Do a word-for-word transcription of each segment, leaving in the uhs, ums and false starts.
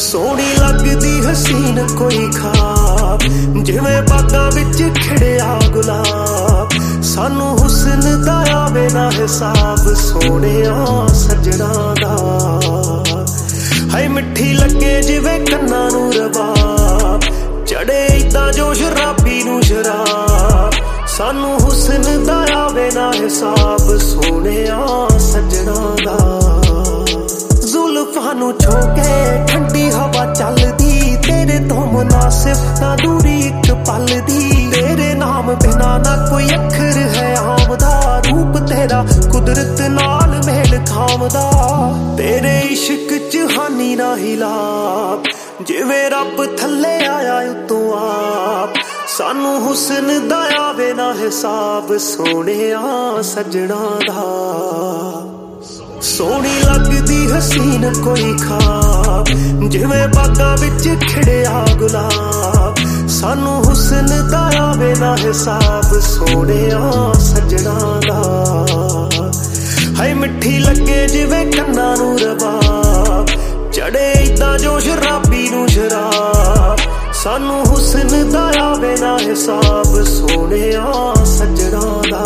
सोहनी लगदी हसीन कोई खाब, जिवें बागां विच खिड़िया गुलाब। सानू हुस्न दा आवे ना हिसाब, सोहणिया सजना दा। हाय मिठी लगे जिवें कन्नां नूं रबाब, चढ़े इदां जो शराबी नूं शराब। सानू हुस्न दा आवे ना हिसाब, सोहणिया सजना दा। जुल्फां नूं छो के ठंडी हवा चलदी, तेरे तो मुनासिब ना दूरी एक पल दी। तेरे नाम बिना ना कोई अखर है आमदा, रूप तेरा कुदरत नाल मेल खामदा। तेरे इश्क च हानी ना हिलाब, जिवें रब थल्ले आया उतों आप। सानू हुस्न दा आवे ना हिसाब, सोहणिया सजना दा। सोहनी लगदी हसीन कोई खाब, जिवें बागां विच खिड़िया गुलाब। सानू हुस्न दा आवे ना हिसाब, सोहणिया सजना दा। हाय मिठी लगे जिवें कन्नां नूं रबाब, चढ़े इदां जो शराबी नूं शराब। सानू हुस्न दा आवे ना हिसाब, सोहणिया सजना दा।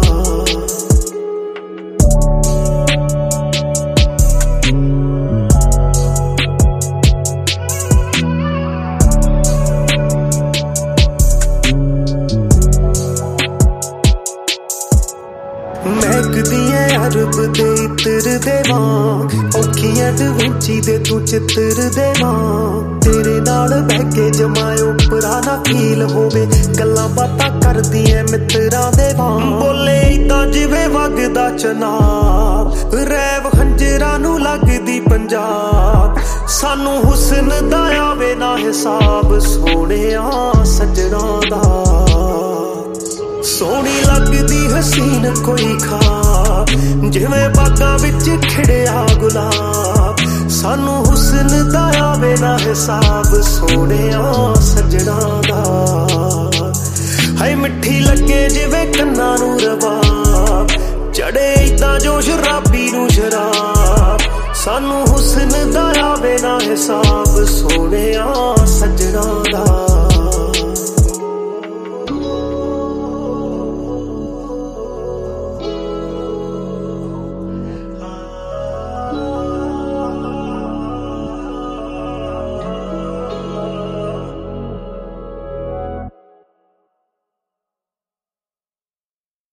महकदियां अरब दे इत्र दे वांग, औखियां डविंची दे तू चित्र दे वांग। तेरे नाल बह के जमायो पुराना फील होवे, गल्लां बातां करदियां मित्रां दे वांग। बोले इदां जिवें वगदा चनाब, रैव खंजरां नूं लगदी पंजाब। सानू हुस्न दा आवे ना हिसाब, सोहणिया सजना दा। सोहनी लगदी हसीन कोई खाब, जिवें बागां विच खिड़िया गुलाब। सानू हुस्न दा आवे ना हिसाब, सोहणिया सजना दा। हाय मिठी लगे जिवें कन्नां नूं रबाब, चढ़े इदां जो शराबी नूं शराब। सानू हुस्न दा आवे ना हिसाब, सोहणिया